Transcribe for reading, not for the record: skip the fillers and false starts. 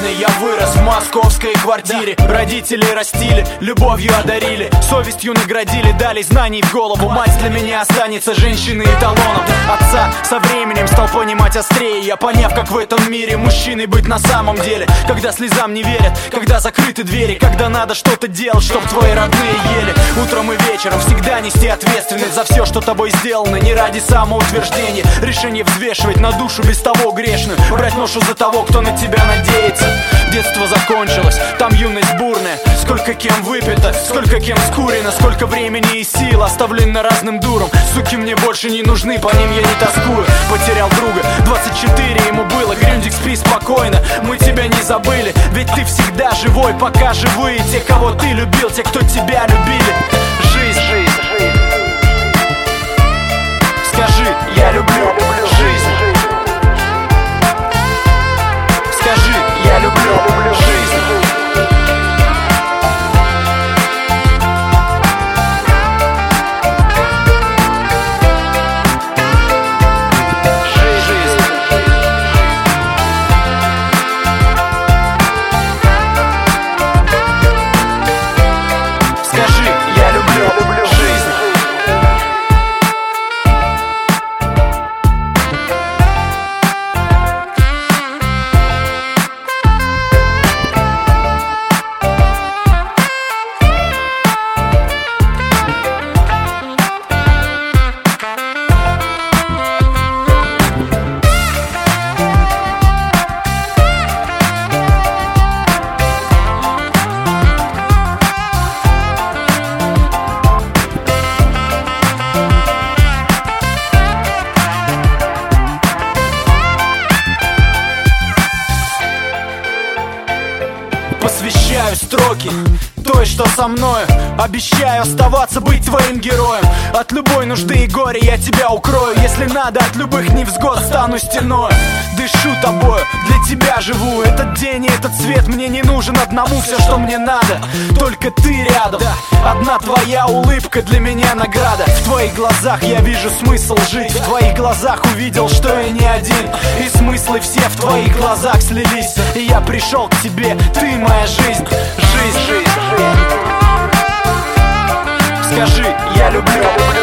столичной, я вырос в московской квартире. Родители растили, любовью одарили, совестью наградили, дали знаний в голову. Мать для меня останется женщиной эталоном. Отца со временем стал понимать острее, я поняв, как в этом мире мужчиной быть на самом деле. Когда слезам не верят, когда закрыты двери, когда надо что-то делать, чтоб твои родные ели. Утром и вечером всегда нести ответственность за все, что тобой сделано, не ради самоутверждения. Решение взвешивать на душу без того грешную, брать ношу за того, кто на тебя надеется. Детство закончилось, там юность бурная. Сколько кем выпито, сколько кем скурено, сколько времени и сил оставлено разным дурам. Суки мне больше не нужны, по ним я не тоскую. Потерял друга, 24 ему было. Грюндик, спи спокойно, мы тебя не забыли. Ведь ты всегда живой, пока живые те, кого ты любил, те, кто тебя любили. Жизнь, жизнь, жизнь. Скажи, я люблю жизнь. Скажи, я люблю жизнь. Посвящаю строки той, что со мною. Обещаю оставаться, быть твоим героем. От любой нужды и горя я тебя укрою. Если надо, от любых невзгод стану стеной. Дышу тобою, для тебя живу. Этот день и этот свет мне не нужен одному. Все, что мне надо, только ты рядом. Одна твоя улыбка для меня награда. В твоих глазах я вижу смысл жить. В твоих глазах увидел, что я не один. И смыслы все в твоих глазах слились. И я пришел к тебе, ты моя жизнь. Жизнь, жизнь, жизнь. Скажи, я люблю